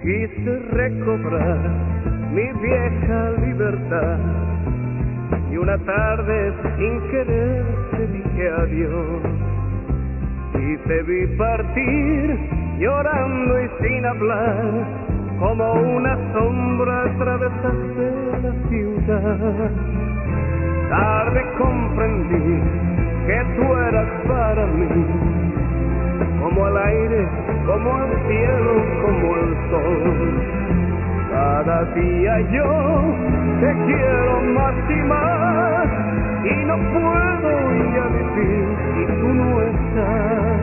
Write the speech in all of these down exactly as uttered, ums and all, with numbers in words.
Quise recobrar mi vieja libertad y una tarde sin querer te dije adiós y te vi partir llorando y sin hablar, como una sombra atravesaste la ciudad. Tarde comprendí que tú eras para mí, como el aire, como el cielo, como el sol. Cada día yo te quiero más y más, y no puedo ya vivir si tú no estás.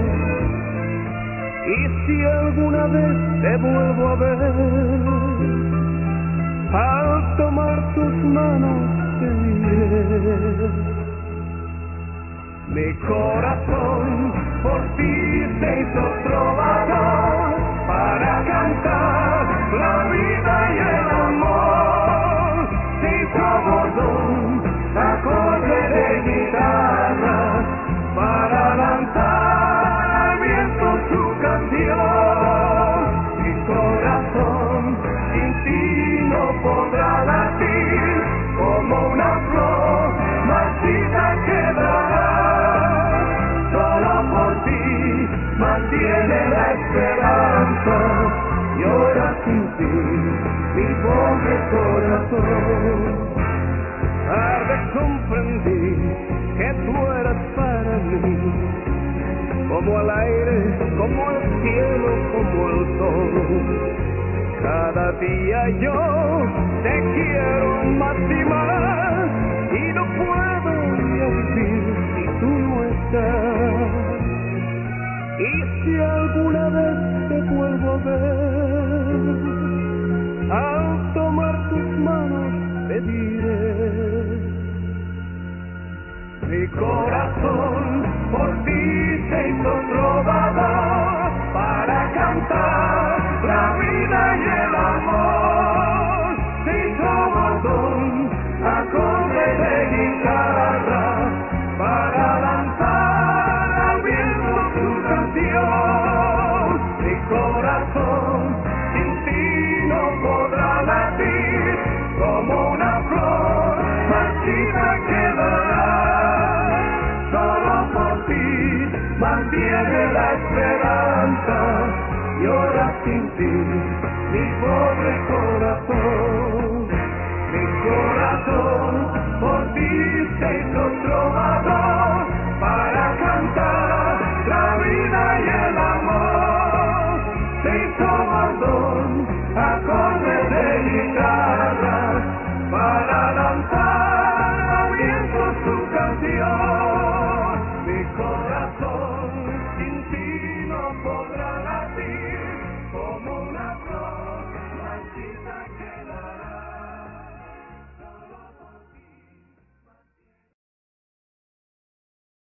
Y si alguna vez te vuelvo a ver, al tomar tus manos te diré: mi corazón por ti se hizo trovador, para cantar la vida y el amor. Se hizo bordón, acorde de guitarra, para lanzar al viento su canción. Mi corazón sin ti no podrá latir, como una flor marchita quedará. Mantiene la esperanza, llora sin ti mi pobre corazón. Tarde comprendí que tú eras para mí, como el aire, como el cielo, como el sol. Cada día yo te quiero más y más, y no puedo ya vivir si tú no estás. Y si alguna vez te vuelvo a ver, al tomar tus manos te diré: mi corazón por ti se hizo trovador, para cantar la vida y el amor. Se hizo bordón, acorde de guitarra, para lanzar al viento tu canción. Mi corazón sin ti no podrá latir, como una flor marchita quedará. Solo por ti mantiene la esperanza, llora sin ti mi pobre corazón.